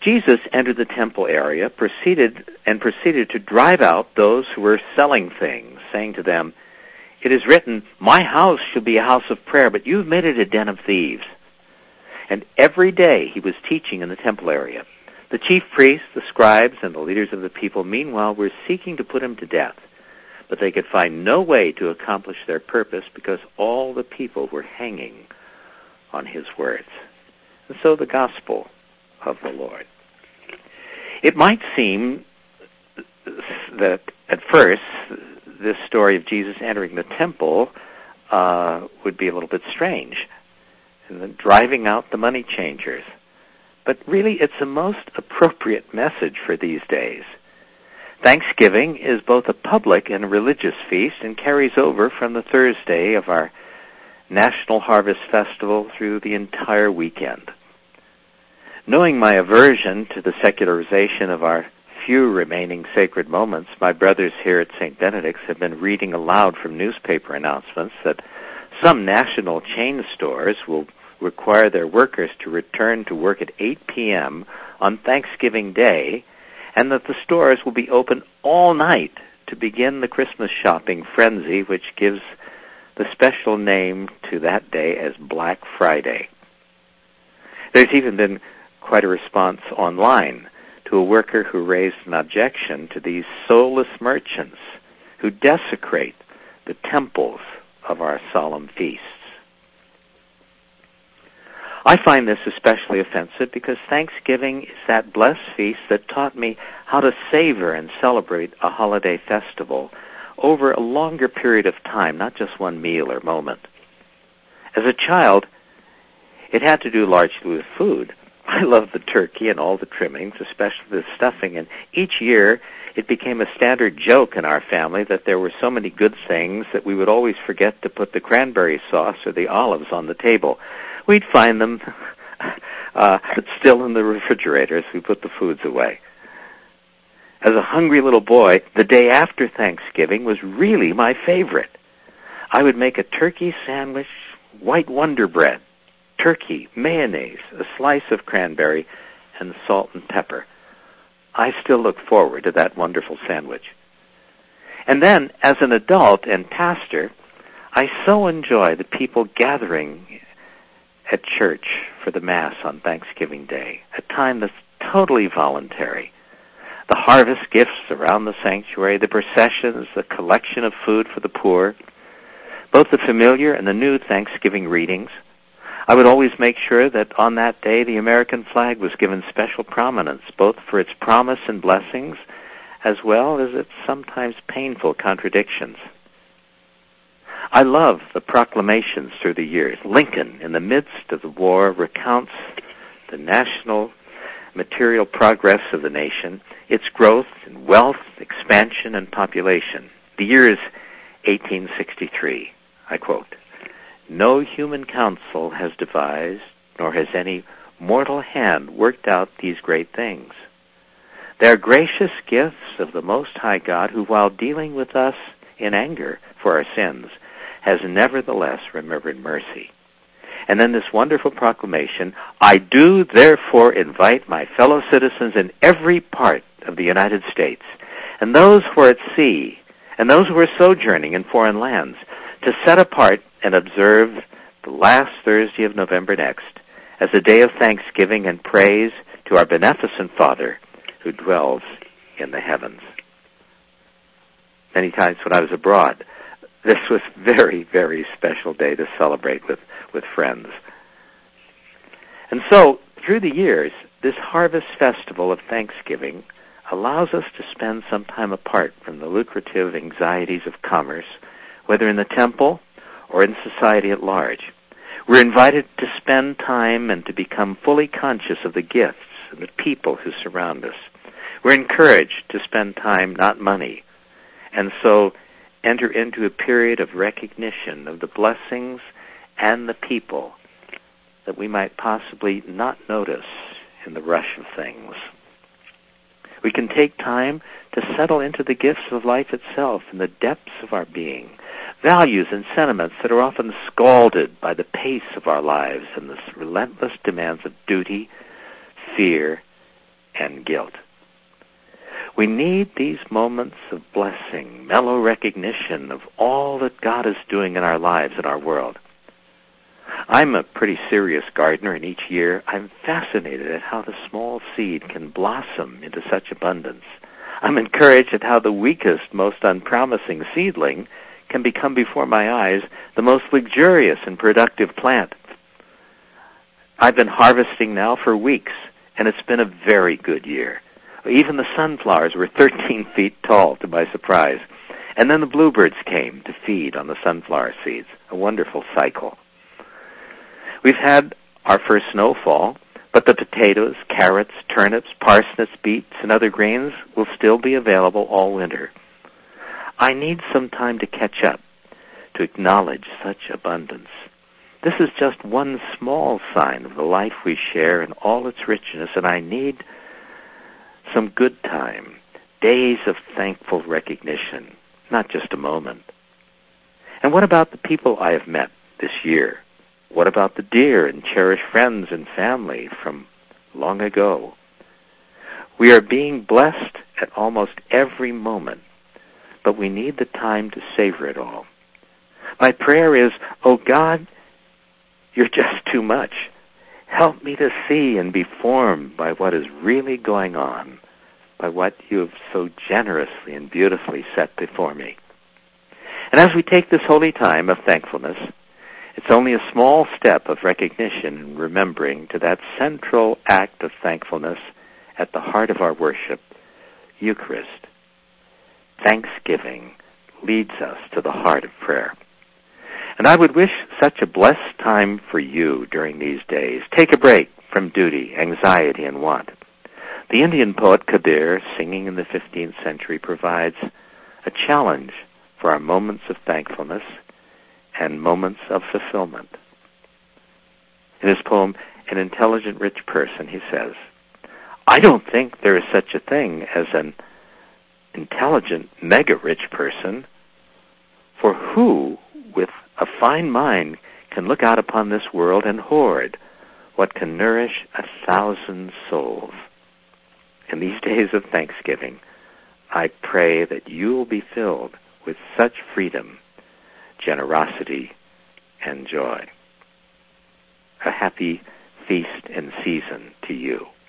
Jesus entered the temple area, proceeded to drive out those who were selling things, saying to them, "It is written, 'My house shall be a house of prayer,' but you've made it a den of thieves." And every day he was teaching in the temple area. The chief priests, the scribes, and the leaders of the people, meanwhile, were seeking to put him to death. But they could find no way to accomplish their purpose because all the people were hanging on his words. And so the gospel of the Lord. It might seem that at first this story of Jesus entering the temple would be a little bit strange, and then driving out the money changers. But really, it's a most appropriate message for these days. Thanksgiving is both a public and a religious feast and carries over from the Thursday of our National Harvest Festival through the entire weekend. Knowing my aversion to the secularization of our few remaining sacred moments, my brothers here at St. Benedict's have been reading aloud from newspaper announcements that some national chain stores will require their workers to return to work at 8 p.m. on Thanksgiving Day, and that the stores will be open all night to begin the Christmas shopping frenzy, which gives the special name to that day as Black Friday. There's even been quite a response online to a worker who raised an objection to these soulless merchants who desecrate the temples of our solemn feasts. I find this especially offensive because Thanksgiving is that blessed feast that taught me how to savor and celebrate a holiday festival over a longer period of time, not just one meal or moment. As a child, it had to do largely with food. I loved the turkey and all the trimmings, especially the stuffing, and each year it became a standard joke in our family that there were so many good things that we would always forget to put the cranberry sauce or the olives on the table. We'd find them still in the refrigerator as we put the foods away. As a hungry little boy, the day after Thanksgiving was really my favorite. I would make a turkey sandwich, white Wonder Bread, turkey, mayonnaise, a slice of cranberry, and salt and pepper. I still look forward to that wonderful sandwich. And then, as an adult and pastor, I so enjoy the people gathering at church for the Mass on Thanksgiving Day, a time that's totally voluntary. The harvest gifts around the sanctuary, the processions, the collection of food for the poor, both the familiar and the new Thanksgiving readings. I would always make sure that on that day the American flag was given special prominence, both for its promise and blessings, as well as its sometimes painful contradictions. I love the proclamations through the years. Lincoln, in the midst of the war, recounts the national material progress of the nation, its growth in wealth, expansion, and population. The year is 1863. I quote, "No human counsel has devised, nor has any mortal hand worked out these great things. They are gracious gifts of the Most High God, who, while dealing with us in anger for our sins, has nevertheless remembered mercy." And then this wonderful proclamation, "I do therefore invite my fellow citizens in every part of the United States, and those who are at sea, and those who are sojourning in foreign lands, to set apart and observe the last Thursday of November next as a day of thanksgiving and praise to our beneficent Father who dwells in the heavens." Many times when I was abroad, this was a very, very special day to celebrate with friends. And so, through the years, this harvest festival of Thanksgiving allows us to spend some time apart from the lucrative anxieties of commerce, whether in the temple or in society at large. We're invited to spend time and to become fully conscious of the gifts and the people who surround us. We're encouraged to spend time, not money, and so enter into a period of recognition of the blessings and the people that we might possibly not notice in the rush of things. We can take time to settle into the gifts of life itself in the depths of our being, values and sentiments that are often scalded by the pace of our lives and the relentless demands of duty, fear, and guilt. We need these moments of blessing, mellow recognition of all that God is doing in our lives and our world. I'm a pretty serious gardener, and each year I'm fascinated at how the small seed can blossom into such abundance. I'm encouraged at how the weakest, most unpromising seedling can become before my eyes the most luxurious and productive plant. I've been harvesting now for weeks, and it's been a very good year. Even the sunflowers were 13 feet tall, to my surprise. And then the bluebirds came to feed on the sunflower seeds. A wonderful cycle. We've had our first snowfall, but the potatoes, carrots, turnips, parsnips, beets, and other grains will still be available all winter. I need some time to catch up, to acknowledge such abundance. This is just one small sign of the life we share in all its richness, and I need some good time, days of thankful recognition, not just a moment. And what about the people I have met this year? What about the dear and cherished friends and family from long ago? We are being blessed at almost every moment, but we need the time to savor it all. My prayer is, oh God, you're just too much. Help me to see and be formed by what is really going on, by what you have so generously and beautifully set before me. And as we take this holy time of thankfulness, it's only a small step of recognition and remembering to that central act of thankfulness at the heart of our worship, Eucharist. Thanksgiving leads us to the heart of prayer. And I would wish such a blessed time for you during these days. Take a break from duty, anxiety, and want. The Indian poet Kabir, singing in the 15th century, provides a challenge for our moments of thankfulness and moments of fulfillment. In his poem, An Intelligent Rich Person, he says, I don't think there is such a thing as an intelligent, mega-rich person, for who, with a fine mind, can look out upon this world and hoard what can nourish 1,000 souls. In these days of Thanksgiving, I pray that you will be filled with such freedom, generosity, and joy. A happy feast and season to you.